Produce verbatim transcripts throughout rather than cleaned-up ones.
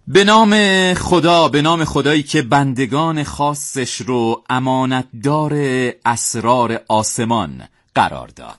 به نام خدا، به نام خدایی که بندگان خاصش رو امانتدار اسرار آسمان قرار داد.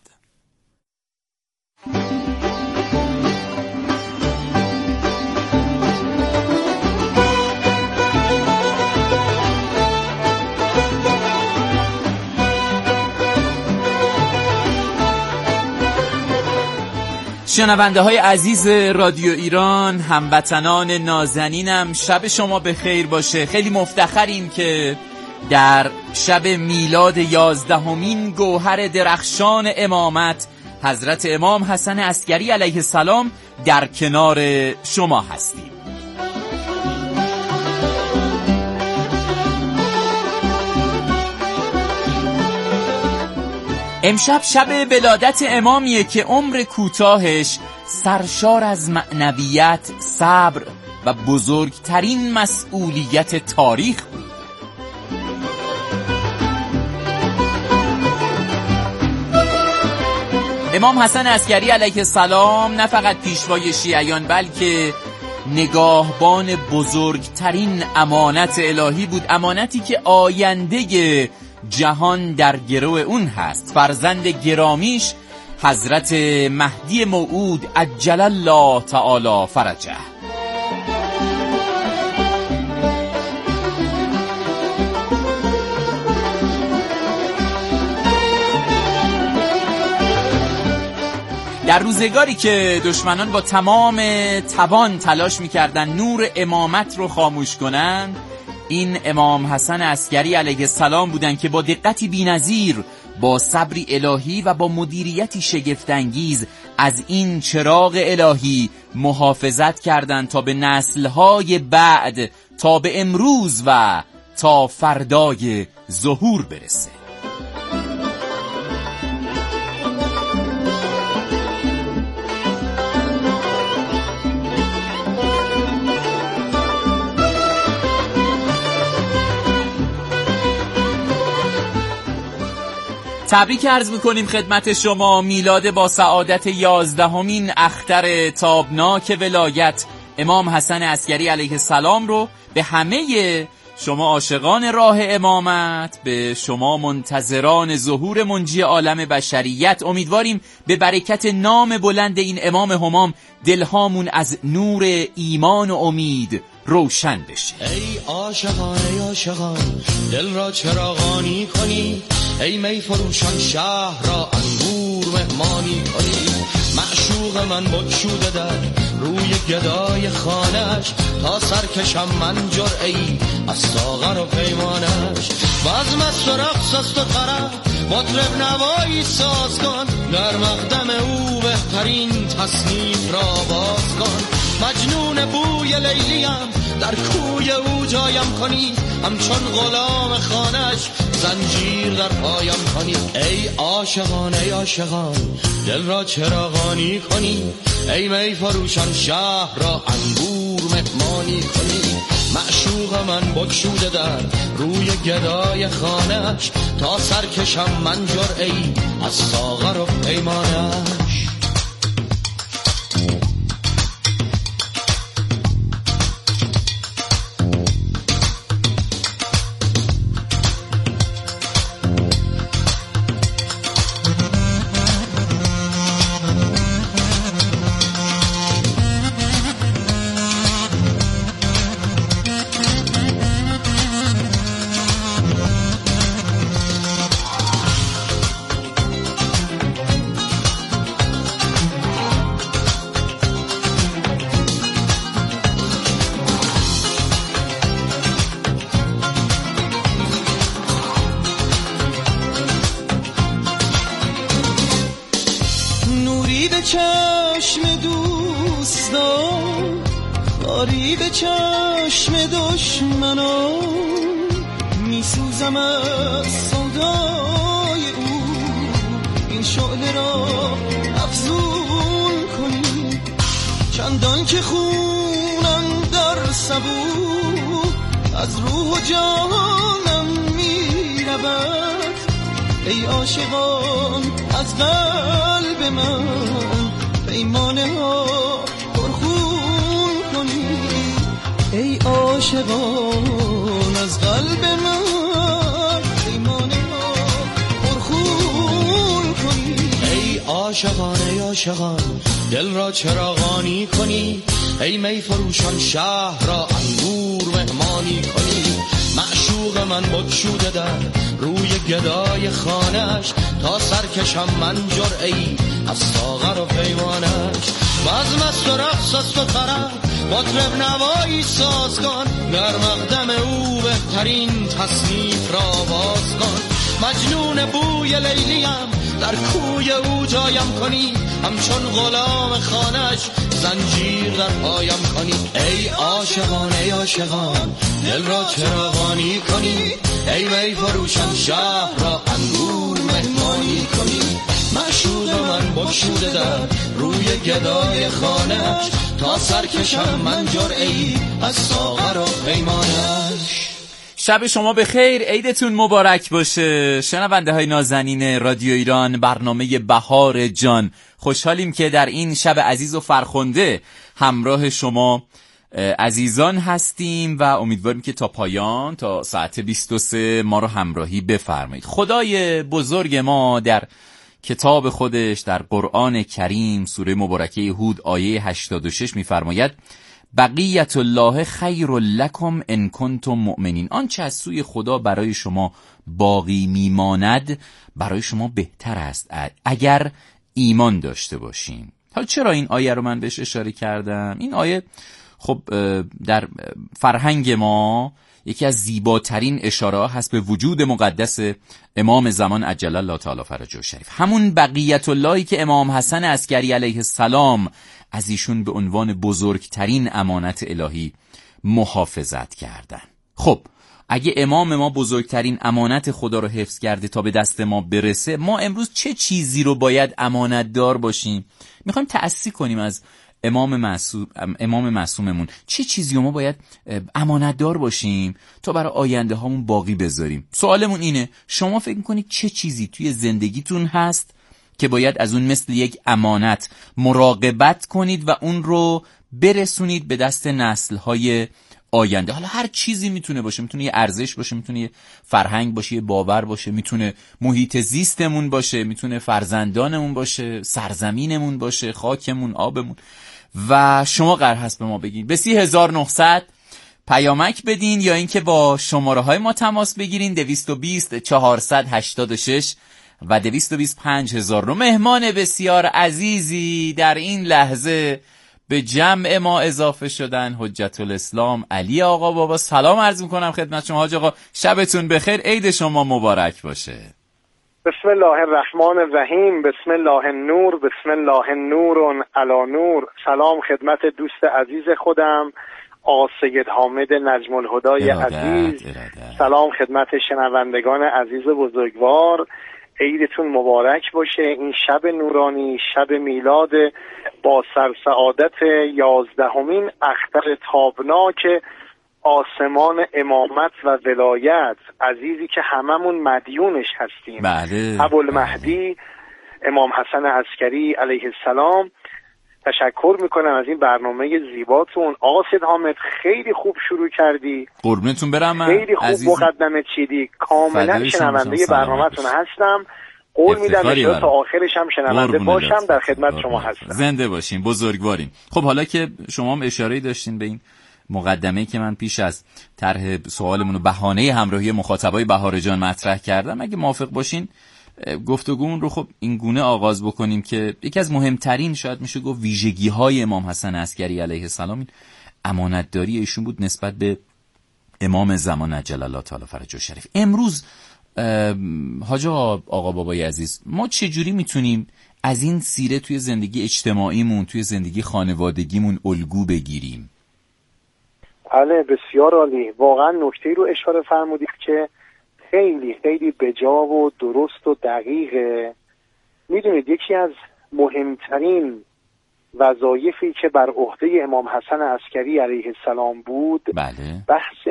شنونده های عزیز رادیو ایران، هموطنان نازنینم، شب شما به خیر باشه. خیلی مفتخریم که در شب میلاد یازدهمین گوهر درخشان امامت حضرت امام حسن عسکری علیه السلام در کنار شما هستیم. امشب شب ولادت امامیه که عمر کوتاهش سرشار از معنویت، صبر و بزرگترین مسئولیت تاریخ بود. امام حسن عسکری علیه السلام نه فقط پیشوای شیعیان بلکه نگاهبان بزرگترین امانت الهی بود، امانتی که آینده جهان در گرو اون هست. فرزند گرامیش حضرت مهدی موعود عجل الله تعالی فرجه. در روزگاری که دشمنان با تمام توان تلاش می‌کردند نور امامت رو خاموش کنند، این امام حسن عسکری علیه السلام بودن که با دقتی بی‌نظیر، با صبری الهی و با مدیریتی شگفت‌انگیز از این چراغ الهی محافظت کردند تا به نسل‌های بعد، تا به امروز و تا فردای ظهور برسه. تبریک عرض میکنیم خدمت شما میلاد با سعادت یازدهمین اختر تابناک ولایت امام حسن عسکری علیه السلام رو به همه شما عاشقان راه امامت، به شما منتظران ظهور منجی عالم بشریت. امیدواریم به برکت نام بلند این امام همام دلهامون از نور ایمان و امید روشن بشه. ای عاشقان ای عاشقان دل را چراغانی کنی، ای می فروشان شهر را انگور مهمانی کنی. معشوق من بگشوده در روی گدای خانش، تا سرکشم من جرعی از ساغر و پیمانش. بزم است و رقص است و طرب مطرب نوایی ساز کن، در مقدم او بهترین تصنیف را باز کن. مجنون بوی لیلیم در کوی او جایم کنی، همچون غلام خانش زنجیر در پایم کنی. ای عاشقان ای عاشقان دل را چراغانی کنی، ای می فروشان شهر را انگور مهمانی کنی. معشوق من بگشوده در روی گدای خانش، تا سرکشم من جرعی از ساغر و پیمانش. چشم دوستان خاری به چشم دشمنان، میسوزم از سودای او، این شعله را افزون کنی. چندان که خونم در سبو از روح و جانم میرود، ای عاشقان از قلب من پیمانه ها پرخون کنی. عاشقان از قلب من پیمان ما پرخون کنی. ای عاشقان ای عاشقان دل را چراغانی کنی، ای می فروشان شهر را انگور مهمانی کنی. معشوق من بگشوده در روی گدای خانش، تا سرکشم من جرعه‌ای از ساغر و پیمانش. بزم است و رقص است و طرب مطرب نوایی ساز کن، در مقدم او بهترین تصنیف را باز کن. مجنون بوی لیلیم در کوی او جایم کنی، همچون غلام خانش زنجیر در پایم کنی. ای عاشقان ای عاشقان دل را چراغانی کنی، ای می فروشان شهر را انگور مهمانی کنی. معشوق من بگشوده در روی گدای خانش، تا سرکشم من جرعه‌ای از ساغر و پیمانش. شب شما بخیر، عیدتون مبارک باشه. شنونده های نازنین رادیو ایران، برنامه بهار جان، خوشحالیم که در این شب عزیز و فرخنده همراه شما عزیزان هستیم و امیدواریم که تا پایان، تا ساعت بیست و سه ما رو همراهی بفرمایید. خدای بزرگ ما در کتاب خودش در قرآن کریم سوره مبارکه هود آیه هشتاد و شش می‌فرماید بقیت الله خیر لکم ان کنتم مؤمنین. آنچه از سوی خدا برای شما باقی میماند برای شما بهتر است اگر ایمان داشته باشین. حالا چرا این آیه رو من بهش اشاره کردم؟ این آیه خب در فرهنگ ما یکی از زیباترین اشاره هست به وجود مقدس امام زمان عجل الله تعالی فرجه شریف، همون بقیت اللهی که امام حسن عسکری علیه السلام از ایشون به عنوان بزرگترین امانت الهی محافظت کردن. خب اگه امام ما بزرگترین امانت خدا رو حفظ کرده تا به دست ما برسه، ما امروز چه چیزی رو باید امانت دار باشیم؟ میخوایم تأسی کنیم از امام معصوم امام معصوممون، چه چیزی رو ما باید امانت دار باشیم تا برای آینده هامون باقی بذاریم. سوالمون اینه، شما فکر میکنید چه چیزی توی زندگیتون هست که باید از اون مثل یک امانت مراقبت کنید و اون رو برسونید به دست نسل‌های آینده؟ حالا هر چیزی میتونه باشه، میتونه یه ارزش باشه، میتونه یه فرهنگ باشه، یه باور باشه، میتونه محیط زیستمون باشه، میتونه فرزندانمون باشه، سرزمینمون باشه، خاکمون، آبمون. و شما قرار هست به ما بگین به سی هزار و نهصد پیامک بدین یا اینکه با شماره های ما تماس بگیرین دویست و بیست چهارصد و هشتاد و شش و دویست و بیست پنج هزار رو. مهمان بسیار عزیزی در این لحظه به جمع ما اضافه شدن حجت الاسلام علی آقا بابا. سلام عرض میکنم خدمت شما حاج آقا، شبتون بخیر، عید شما مبارک باشه. بسم الله الرحمن الرحیم، بسم الله النور، بسم الله نور علی نور. سلام خدمت دوست عزیز خودم آقا سید حامد نجم الهدای عزیز. ارادت. سلام خدمت شنوندگان عزیز بزرگوار، عیدتون مبارک باشه. این شب نورانی، شب میلاد با سرسعادت یازدهمین اختر تابناک آسمان امامت و ولایت، عزیزی که هممون مدیونش هستیم. بله. ابوالمهدی امام حسن عسکری علیه السلام. تشکر میکنم از این برنامه زیباتون. آقا سید حامد خیلی خوب شروع کردی، قربونتون برم. خیلی خوب عزیز... مقدمه چیدی. کاملا شنونده برنامه‌تون هستم. قول میدم ان تا آخرش هم شنونده باشم. در خدمت شما هستم. زنده باشین، بزرگوارین. خب حالا که شما هم اشاره‌ای داشتین به این مقدمه‌ای که من پیش از طرح سوالمون و بهانه همراهی مخاطبای بهار جان مطرح کردم، اگه موافق باشین گفتگومون رو خب این گونه آغاز بکنیم که یکی از مهمترین شاید میشه گفت ویژگی‌های امام حسن عسکری علیه السلام این امانتداری ایشون بود نسبت به امام زمان عجل الله تعالی فرجه شریف. امروز حاج آقا بابای عزیز، ما چجوری میتونیم از این سیره توی زندگی اجتماعیمون، توی زندگی خانوادگیمون الگو بگیریم؟ بله بسیار عالی. واقعا نکته‌ای رو اشاره فرمودید که خیلی خیلی بجا و درست و دقیقه. میدونید یکی از مهمترین وظایفی که بر عهده امام حسن عسکری علیه السلام بود، بله، بحث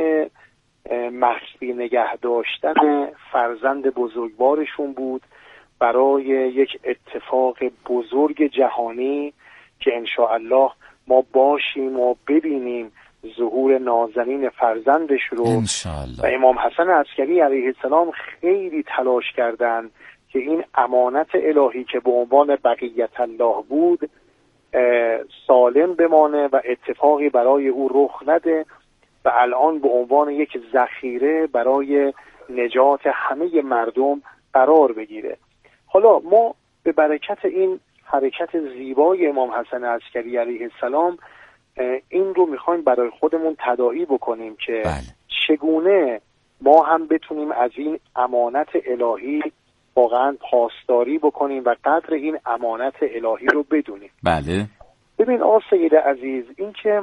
مخفی نگه داشتن فرزند بزرگوارشون بود برای یک اتفاق بزرگ جهانی که انشاءالله ما باشیم و ببینیم ظهور نازنین فرزندش رو انشالله. و امام حسن عسکری علیه السلام خیلی تلاش کردند که این امانت الهی که به عنوان بقیت الله بود سالم بمانه و اتفاقی برای او رخ نده و الان به عنوان یک ذخیره برای نجات همه مردم قرار بگیره. حالا ما به برکت این حرکت زیبای امام حسن عسکری علیه السلام این رو میخوایم برای خودمون تداعی بکنیم که بله. چگونه ما هم بتونیم از این امانت الهی واقعا پاسداری بکنیم و قدر این امانت الهی رو بدونیم. بله. ببین آقا سید عزیز، این که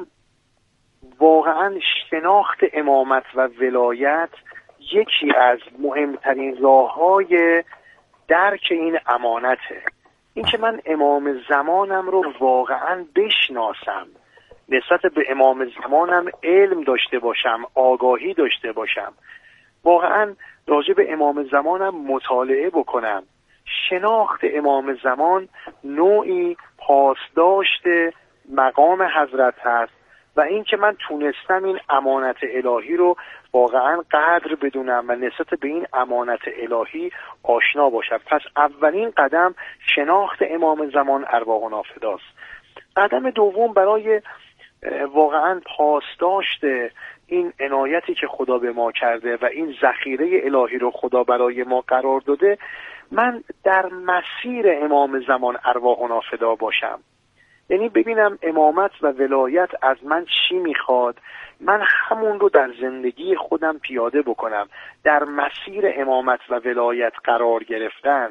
واقعا شناخت امامت و ولایت یکی از مهمترین راه‌های درک این امانته. این که من امام زمانم رو واقعا بشناسم، نسبت به امام زمانم علم داشته باشم، آگاهی داشته باشم، واقعا راجع به امام زمانم مطالعه بکنم. شناخت امام زمان نوعی پاسداشت مقام حضرت هست و این که من تونستم این امانت الهی رو واقعا قدر بدونم و نسبت به این امانت الهی آشنا باشم. پس اولین قدم شناخت امام زمان ارواحنا فداست. قدم دوم برای واقعا پاسداشت این عنایتی که خدا به ما کرده و این ذخیره الهی رو خدا برای ما قرار داده، من در مسیر امام زمان ارواحنا فدا باشم. یعنی ببینم امامت و ولایت از من چی میخواد، من همون رو در زندگی خودم پیاده بکنم. در مسیر امامت و ولایت قرار گرفتن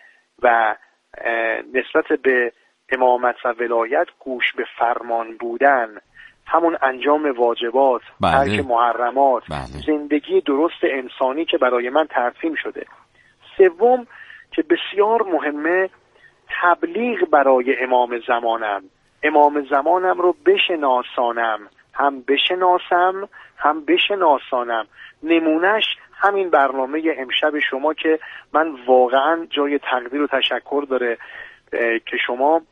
و نسبت به امامت و ولایت گوش به فرمان بودن، همون انجام واجبات، ترک بله. محرمات، بله. زندگی درست انسانی که برای من ترسیم شده. سوم که بسیار مهمه، تبلیغ برای امام زمانم، امام زمانم رو بشناسانم، هم بشناسم هم بشناسانم. نمونش همین برنامه امشب شما که من واقعا جای تقدیر و تشکر داره که شما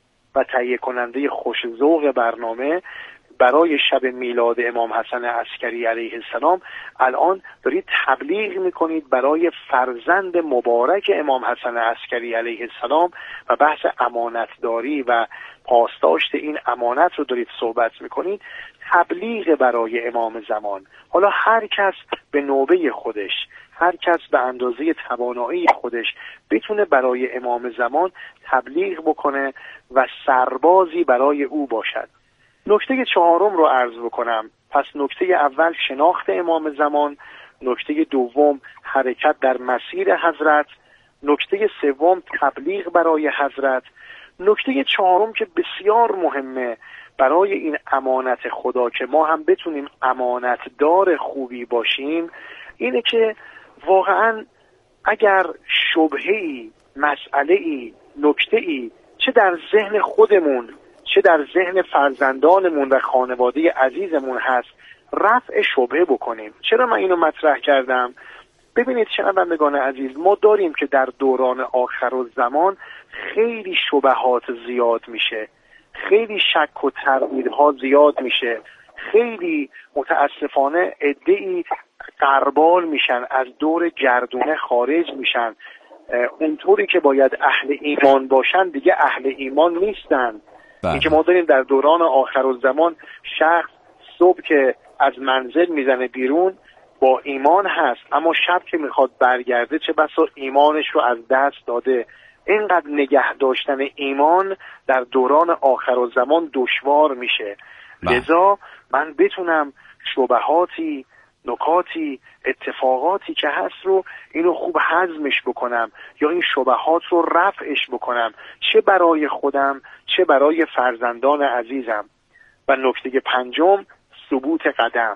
و تهیه کننده خوش ذوق برنامه برای شب میلاد امام حسن عسکری علیه السلام الان دارید تبلیغ میکنید برای فرزند مبارک امام حسن عسکری علیه السلام و بحث امانتداری و پاسداشت این امانت رو دارید صحبت میکنید. تبلیغ برای امام زمان. حالا هر کس به نوبه خودش، هر کس به اندازه توانایی خودش بتونه برای امام زمان تبلیغ بکنه و سربازی برای او باشد. نکته چهارم رو عرض بکنم. پس نکته اول شناخت امام زمان، نکته دوم حرکت در مسیر حضرت، نکته سوم تبلیغ برای حضرت، نکته چهارم که بسیار مهمه برای این امانت خدا که ما هم بتونیم امانتدار خوبی باشیم، اینه که واقعا اگر شبهه‌ای، مسئله‌ای، نکته‌ای چه در ذهن خودمون چه در ذهن فرزندانمون و خانواده عزیزمون هست، رفع شبهه بکنیم. چرا من اینو مطرح کردم؟ ببینید شنوندگان عزیز، ما داریم که در دوران آخرالزمان خیلی شبهات زیاد میشه، خیلی شک و تردیدها زیاد میشه، خیلی متاسفانه عده‌ای غربال میشن، از دور گردونه خارج میشن، اونطوری که باید اهل ایمان باشن دیگه اهل ایمان نیستن. این که ما داریم در دوران آخرالزمان شخص صبح که از منزل میزنه بیرون با ایمان هست، اما شب که میخواد برگرده چه بسا ایمانش رو از دست داده. اینقدر نگه داشتن ایمان در دوران آخرالزمان دشوار میشه. لذا من بتونم شبهاتی، نکاتی، اتفاقاتی که هست رو اینو خوب هضمش بکنم یا این شبهات رو رفعش بکنم، چه برای خودم چه برای فرزندان عزیزم. و نکته پنجم ثبوت قدم.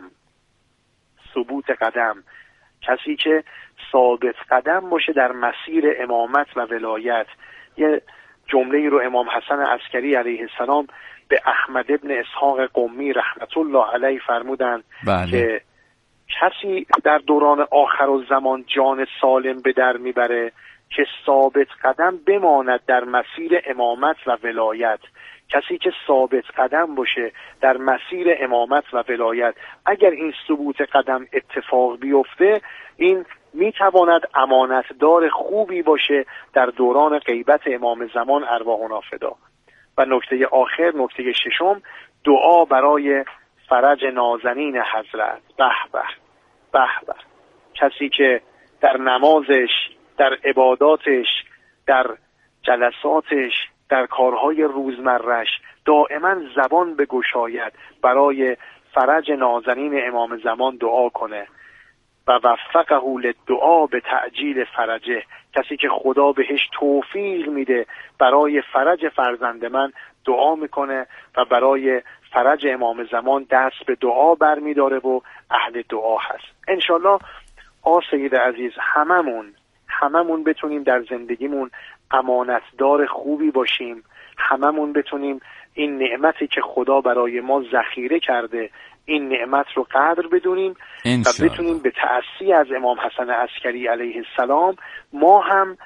ثبوت قدم، کسی که ثابت قدم باشه در مسیر امامت و ولایت. یه جمله رو امام حسن عسکری علیه السلام به احمد ابن اسحاق قمی رحمت الله علیه فرمودند بله. که کسی در دوران آخرالزمان جان سالم به در میبره که ثابت قدم بماند در مسیر امامت و ولایت. کسی که ثابت قدم باشه در مسیر امامت و ولایت، اگر این ثبوت قدم اتفاق بیفته، این میتواند امانتدار خوبی باشه در دوران غیبت امام زمان ارواحنا فدا. و نکته آخر، نکته ششم، دعا برای فرج نازنین حضرت. به به به به، کسی که در نمازش، در عباداتش، در جلساتش، در کارهای روزمرش دائما زبان بگشاید برای فرج نازنین امام زمان دعا کنه و وفقه للدعا به تعجیل فرجه، کسی که خدا بهش توفیق میده برای فرج فرزند من دعا میکنه و برای فرج امام زمان دست به دعا برمیداره و اهل دعا هست. انشالله آ سید عزیز هممون هممون بتونیم در زندگیمون امانتدار خوبی باشیم، هممون بتونیم این نعمتی که خدا برای ما ذخیره کرده این نعمت رو قدر بدونیم و بتونیم به تأسی از امام حسن عسکری علیه السلام ما هم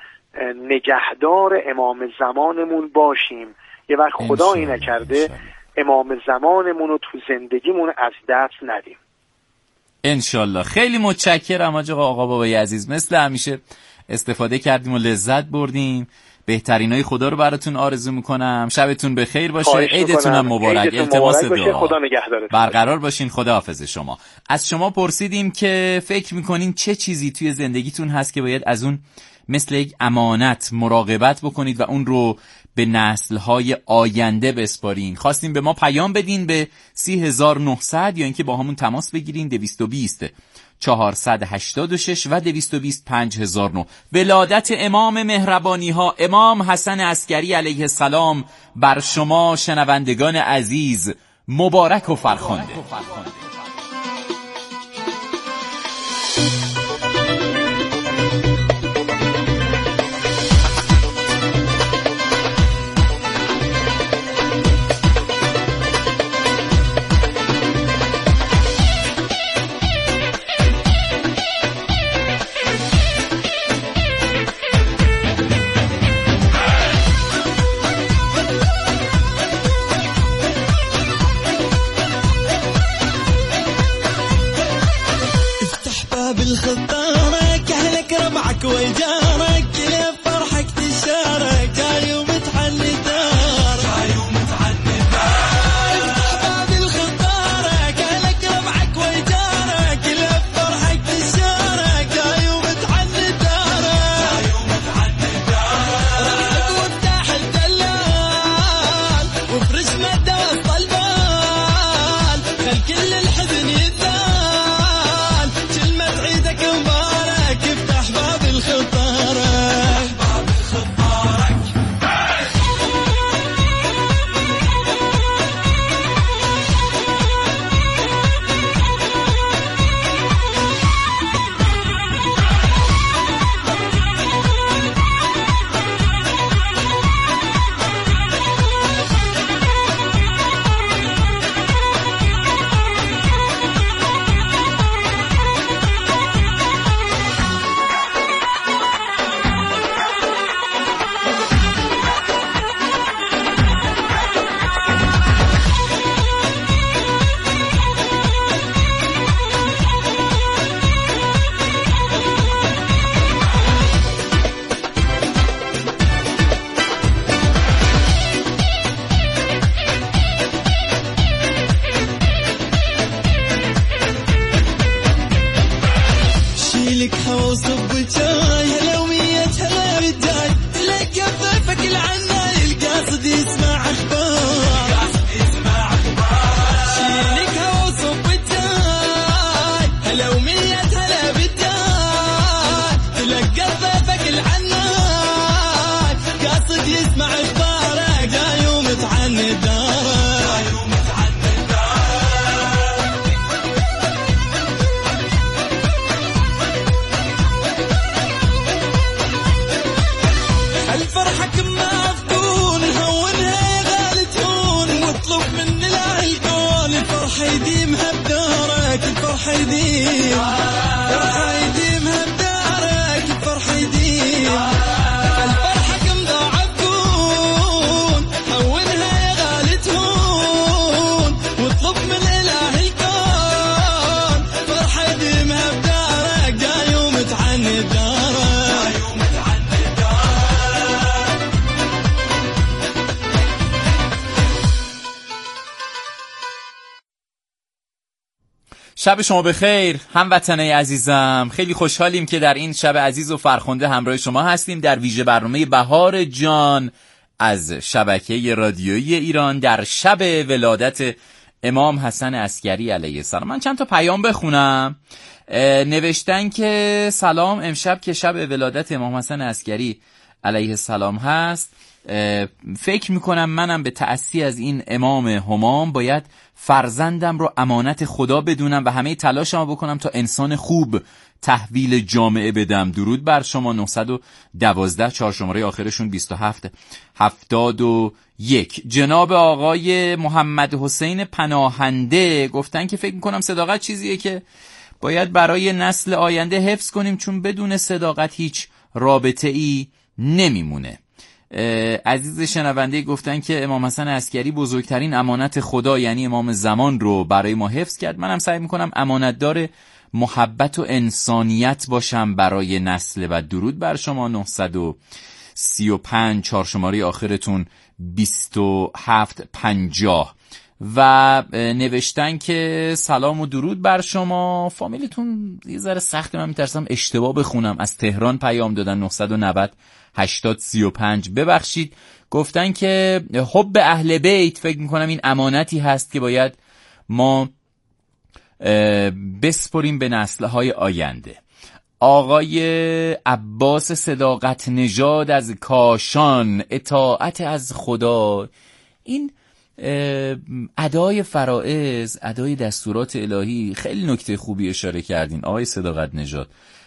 نگهدار امام زمانمون باشیم. یه وقت خدا این نکرده امام زمانمون رو تو زندگیمون از دست ندیم. انشالله. خیلی متشکرم آقا آقا بابای عزیز، مثل همیشه استفاده کردیم و لذت بردیم. بهترینای خدا رو براتون آرزو میکنم. شبتون بخیر باشه، عیدتون هم مبارک. التماس دعا. خدا نگهدارتون. برقرار باشین. خداحافظ شما. از شما پرسیدیم که فکر میکنین چه چیزی توی زندگیتون هست که باید از اون مثل یک امانت مراقبت بکنید و اون رو به نسل‌های آینده بسپارین. خواستیم به ما پیام بدین به سی هزار و نهصد یا اینکه با همون تماس بگیرین دویست و بیست چهارصد و هشتاد و شش و دویست و بیست پنج هزار و نه. ولادت امام مهربانی ها امام حسن عسکری علیه السلام بر شما شنوندگان عزیز مبارک و فرخنده. بالخطارك أهلك ربعك ويجارك ليه فرحك تشارك يوم تحني دارك يوم تحني دارك بالخطارك أهلك ربعك ويجارك ليه فرحك تشارك يوم تحني دارك يوم تحني دارك وافتح الدلال وفرش مدى وسط البال خل كل الحزن يزال مبارك افتح باب الخطارك باب الخطارك لك حوص بجاي هلا ومية هلا بالجاي تلقى ضيفك العناي القاصد يسمع اخبار القاصد يسمع اخبار شيلك حوص بجاي هلا ومية هلا بالجاي تلقى ضيفك العناي قاصد يسمع اخبارك جاي ومتعني دارك جاي ومتعني فرحك معفتون هونها غالي تهون واطلب من الاهل قول الفرحة يديمها بدارك الفرحة يديم الفرحة يديمها بدارك الفرحة يديم الفرحة كم ضاعفون هونها يا شب شما بخیر هموطنای عزیزم. خیلی خوشحالیم که در این شب عزیز و فرخنده همراه شما هستیم در ویژه برنامه بهار جان از شبکه رادیویی ایران در شب ولادت امام حسن عسگری علیه السلام. من چند تا پیام بخونم. نوشتن که سلام، امشب که شب ولادت امام حسن عسگری علیه السلام هست، فکر میکنم منم به تأسی از این امام همام باید فرزندم رو امانت خدا بدونم و همه تلاشمو بکنم تا انسان خوب تحویل جامعه بدم. درود بر شما. نه یک دو چهار شماره آخرشون بیست و هفت هفتاد و یک. جناب آقای محمد حسین پناهنده گفتن که فکر میکنم صداقت چیزیه که باید برای نسل آینده حفظ کنیم، چون بدون صداقت هیچ رابطه ای نمیمونه. عزیز شنونده گفتن که امام حسن عسگری بزرگترین امانت خدا یعنی امام زمان رو برای ما حفظ کرد. منم سعی میکنم امانتدار محبت و انسانیت باشم برای نسل و درود بر شما. نه سه پنج چهار شماره آخرتون بیست و هفت پنجاه. و نوشتن که سلام و درود بر شما، فامیلتون یه ذره سخته، من میترسم اشتباه بخونم. از تهران پیام دادن. نه نه صفر هشتاد سی و پنج. ببخشید. گفتن که حب اهل بیت فکر میکنم این امانتی هست که باید ما بسپریم به نسل‌های آینده. آقای عباس صداقت نژاد از کاشان، اطاعت از خدا، این ادای فرائض، ادای دستورات الهی، خیلی نکته خوبی اشاره کردین آقای صداقت نژاد.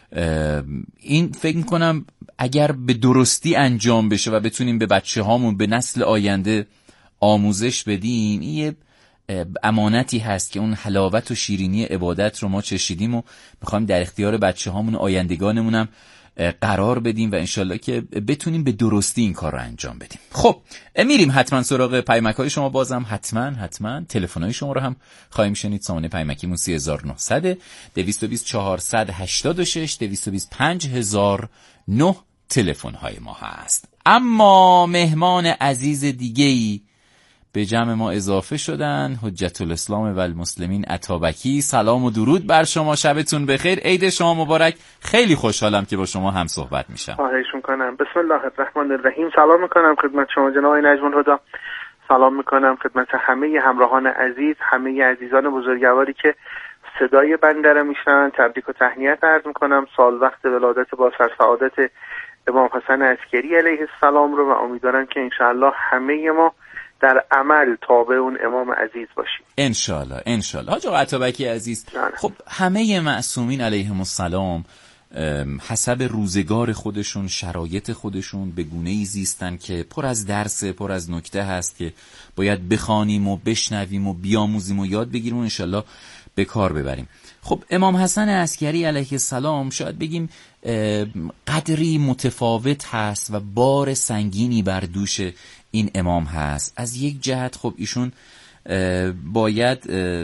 این فکر میکنم اگر به درستی انجام بشه و بتونیم به بچه هامون، به نسل آینده آموزش بدیم، این یه امانتی هست که اون حلاوت و شیرینی عبادت رو ما چشیدیم و میخوایم در اختیار بچه هامون و آیندگانمونم قرار بدیم و انشالله که بتونیم به درستی این کار رو انجام بدیم. خب میریم حتما سراغ پیامک‌های شما. بازم حتما حتما تلفن‌های شما رو هم خواهیم شنید. سامانه پیامکیمون سه هزار و نهصد دویست و بیست چهارصد و هشتاد و شش دویست و بیست پنج هزار و نه تلفن‌های ما هست. اما مهمان عزیز دیگه‌ای به جمع ما اضافه شدن. حجت الاسلام و المسلمین عطابکی، سلام و درود بر شما، شبتون بخیر، عید شما مبارک. خیلی خوشحالم که با شما هم صحبت میشم. خواهش میکنم. بسم الله الرحمن الرحیم. سلام میکنم خدمت شما جناب نجم الهدی. سلام میکنم خدمت همه همراهان عزیز، همه عزیزان بزرگواری که صدای بنده را میشنوند. تبریک و تهنیت عرض میکنم سال وقت ولادت با سرسعادت امام حسن عسگری علیه السلام رو و امیدوارم که انشاءالله همه ما در عمل تابع اون امام عزیز باشیم انشالله. انشالله. حاج آقا عطابکی عزیز، خب همه معصومین علیهم السلام حسب روزگار خودشون، شرایط خودشون به گونه‌ای زیستن که پر از درس، پر از نکته هست که باید بخوانیم و بشنویم و بیاموزیم و یاد بگیریم و انشالله به کار ببریم. خب امام حسن عسگری علیه السلام شاید بگیم قدری متفاوت هست و بار سنگینی بر دوش این امام هست. از یک جهت خب ایشون باید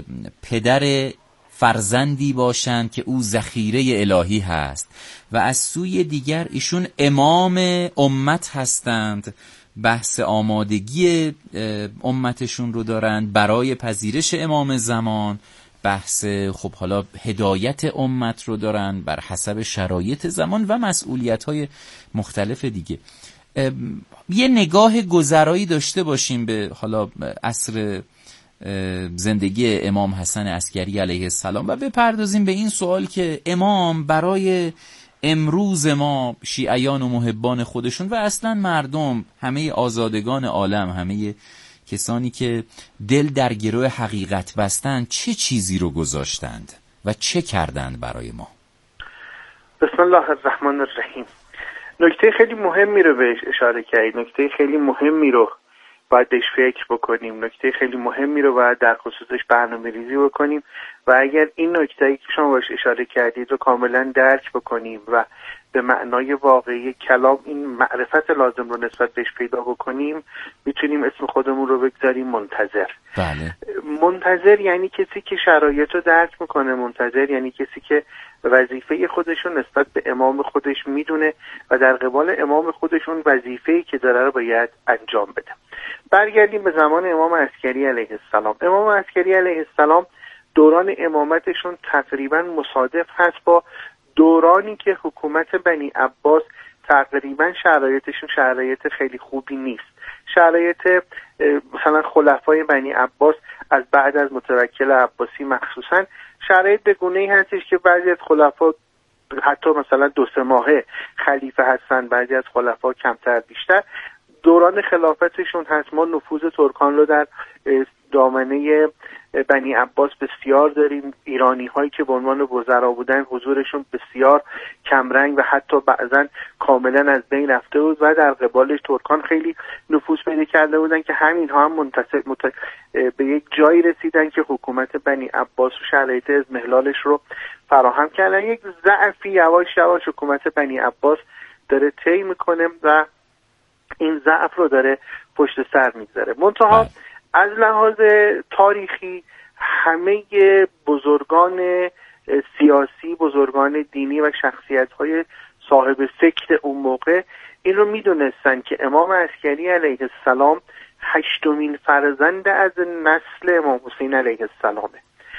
پدر فرزندی باشند که او ذخیره الهی هست و از سوی دیگر ایشون امام امت هستند، بحث آمادگی امتشون رو دارند برای پذیرش امام زمان، بحث خب حالا هدایت امت رو دارن بر حسب شرایط زمان و مسئولیت‌های مختلف دیگه. یه نگاه گذرایی داشته باشیم به حالا عصر زندگی امام حسن عسگری علیه السلام و بپردازیم به این سوال که امام برای امروز ما شیعیان و محبان خودشون و اصلا مردم، همه آزادگان عالم، همه کسانی که دل در گروه حقیقت بستند، چه چیزی رو گذاشتند و چه کردند برای ما؟ بسم الله الرحمن الرحیم. نکته خیلی مهمی رو بهش اشاره کردید، نکته خیلی مهمی رو باید بهش فکر بکنیم، نکته خیلی مهمی رو باید در خصوصش برنامه ریزی بکنیم و اگر این نکته‌ای که شما بهش اشاره کردید رو کاملا درک بکنیم و به معنای واقعی کلام این معرفت لازم رو نسبت بهش پیدا بکنیم، میتونیم اسم خودمون رو بگذاریم منتظر. بله. منتظر یعنی کسی که شرایط رو درک میکنه، منتظر یعنی کسی که وظیفه خودشون نسبت به امام خودش میدونه و در قبال امام خودشون وظیفه‌ای که داره رو باید انجام بده. برگردیم به زمان امام عسگری علیه السلام. امام عسگری علیه السلام دوران امامتشون تقریبا مصادف هست با دورانی که حکومت بنی عباس تقریبا شرایطشون شرایط خیلی خوبی نیست. شرایط مثلا خلفای بنی عباس از بعد از متوکل عباسی مخصوصا شرایط به گونه‌ای هستش که بعضی از خلفا حتی مثلا دو سه ماهه خلیفه هستن، بعضی از خلفا کمتر بیشتر. دوران خلافتشون هست. ما نفوذ ترکان رو در دامنه بنی عباس بسیار داریم. ایرانی هایی که به عنوان وزرا بودن حضورشون بسیار کمرنگ و حتی بعضا کاملا از بین رفته بود و در قبالش ترکان خیلی نفوذ پیدا کرده بودن که همینها هم منتصب مت... به یک جایی رسیدن که حکومت بنی عباس و شرایط اضمحلالش رو فراهم کردن. یک ضعفی یواش یواش حکومت بنی عباس داره طی میکنه و این ضعف رو داره پشت سر میگذاره. منتها از لحاظ تاریخی همه بزرگان سیاسی، بزرگان دینی و شخصیت‌های صاحب فکر اون موقع این رو میدونستن که امام عسکری علیه السلام هشتمین فرزند از نسل امام حسین علیه السلامه.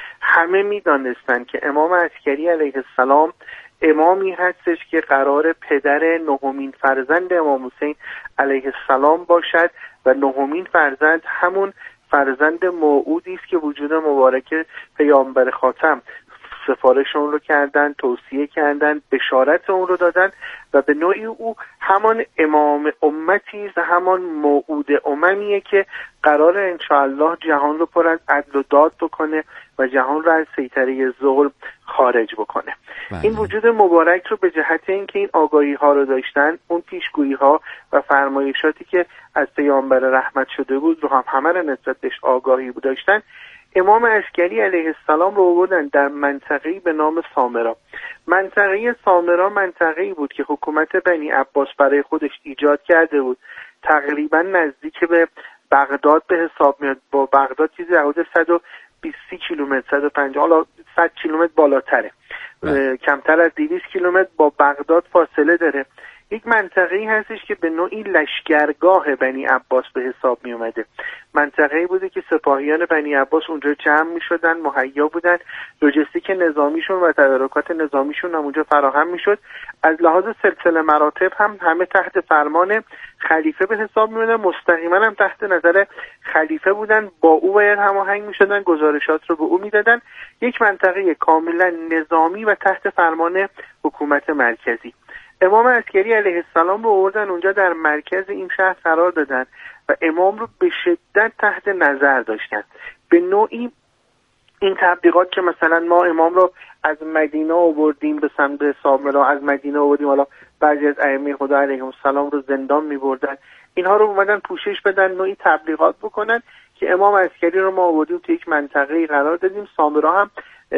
همه میدونستن که امام عسکری علیه السلام امامی هستش که قرار پدر نهمین فرزند امام حسین علیه السلام باشد و نهمین فرزند همون فرزند موعودی است که وجود مبارک پیامبر خاتم سفارش اون رو کردن، توصیه کردن، بشارت اون رو دادن و به نوعی او همان امام امتی است، همان موعود اممیه که قرار انشاءالله جهان رو پر از عدل و داد بکنه و جهان رو از سیطره ظلم خارج بکنه. بله. این وجود مبارک رو به جهت اینکه این آگاهی ها رو داشتن، اون پیشگویی ها و فرمایشاتی که از پیامبر رحمت شده بود رو هم همه رو نسبت بهش آگاهی بود داشتن، امام عسکری علیه السلام رو آوردن در منطقه‌ای به نام سامرا. منطقه سامرا منطقه‌ای بود که حکومت بنی عباس برای خودش ایجاد کرده بود. تقریبا نزدیک به بغداد به حساب میاد. با بغداد چیزی حدود صد و بیست کیلومتر، صد و پنجاه، حالا صد کیلومتر بالاتره. کمتر از دویست کیلومتر با بغداد فاصله داره. یک منطقه‌ای هستش که به نوعی لشکرگاه بنی عباس به حساب می اومده. منطقه‌ای بوده که سپاهیان بنی عباس اونجا جمع می شدن، مهیا بودن، لوجستیک نظامیشون و تدارکات نظامیشون هم اونجا فراهم می شد. از لحاظ سلسله مراتب هم همه تحت فرمان خلیفه به حساب می اومدن، مستقیما هم تحت نظر خلیفه بودن، با او باید هماهنگ می شدن، گزارشات رو به او می دادن. یک منطقه کاملا نظامی و تحت فرمان حکومت مرکزی. امام عسکری علیه السلام رو آوردن اونجا در مرکز این شهر قرار دادن و امام رو به شدت تحت نظر داشتن. به نوعی این تبلیغات که مثلا ما امام رو از مدینه آوردیم به سمت سامرا، از مدینه آوردیم، حالا بعضی از ائمه خدا علیهم السلام رو زندان می‌بردن، اینها رو اومدن پوشش بدن، نوعی تبلیغات بکنن که امام عسکری رو ما آوردیم تو یک منطقه‌ای قرار دادیم. سامرا هم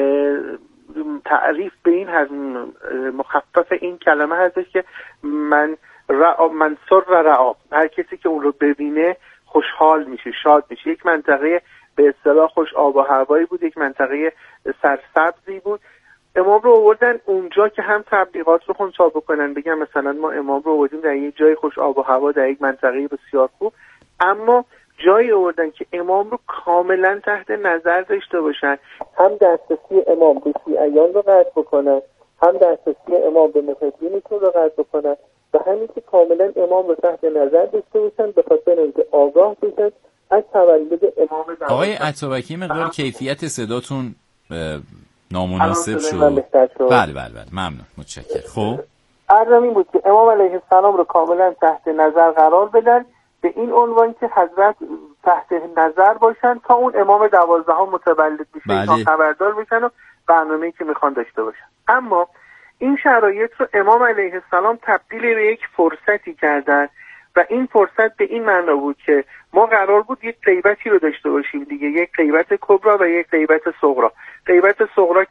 تعریف به این هست، مخفف این کلمه هستش که من رعا منصر و رعا، هر کسی که اون رو ببینه خوشحال میشه، شاد میشه. یک منطقه به اصطلاح خوش آب و هوایی بود، یک منطقه سرسبزی بود. امام رو آوردن اونجا که هم تبلیغات رو خونسا بکنن، بگن مثلا ما امام رو آوردیم در یک جای خوش آب و هوا، در یک منطقه بسیار خوب، اما جایی آوردن که امام رو کاملا تحت نظر داشته باشن، هم دسترسی امام به شیعیان رو قطع بکنن، هم دسترسی امام به محبینشون رو قطع بکنن و همین که کاملا امام رو تحت نظر داشته باشن به خاطر اینکه آگاه بشن از تولد امام زمان. آقای عطابکی مقدار کیفیت صداتون نامناسب شد. بله بله بله ممنون، متشکرم. خب عرضم این بود که امام علیه السلام رو کاملا تحت نظر قرار بدن، به این عنوان که حضرت تحت نظر باشن تا اون امام دوازدهم متولد بشه، تا خبردار بشن و برنامه‌ای که میخوان داشته باشن. اما این شرایط رو امام علیه السلام تبدیل به یک فرصتی کردن و این فرصت به این معنا بود که ما قرار بود یک غیبتی رو داشته باشیم دیگه، یک غیبت کبرا و یک غیبت صغرا. غیبت صغرا